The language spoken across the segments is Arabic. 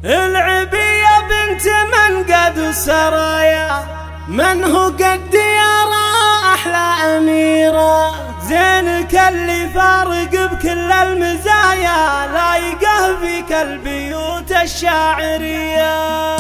العبية بنت من قد السرايا، من هو قد يرى أحلى أميرة. زينك اللي فارق بكل المزايا، لايقه فيك البيوت الشاعرية.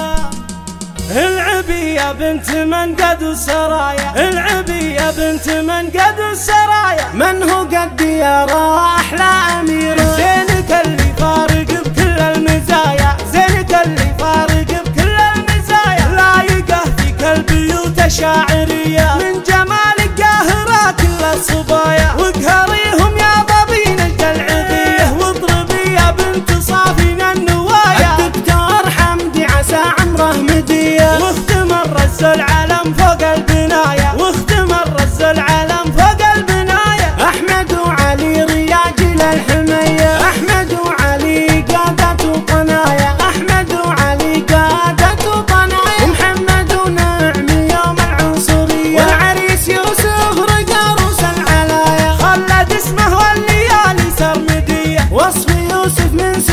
العبية بنت من قد السرايا، العبية بنت من قد السرايا، من هو قد يرى أحلى أميرة. زينك اللي فارق بكل المزايا، زينك اللي فارق بكل المزايا، لايقه فيك البيوت الشاعرية. من جمالك قاهرة كل الصبايا، وقهريهم يا ضبين العبية. واضربي يا بنت صافين النوايا، الدكتور حمدي عسى عمره مدية. واختم الرز العلم فوق البناية، واختم الرز العلم فوق البناية. أحمد وعلي رياجل الحمية، أحمد وعلي قادة وطنايا، أحمد وعلي قادة وطنايا. ومحمد ونعم يوم العنصرية، والعريس يوسف رقى روس العلايا. خلد اسمه والليالي سرمدية، وصف يوسف من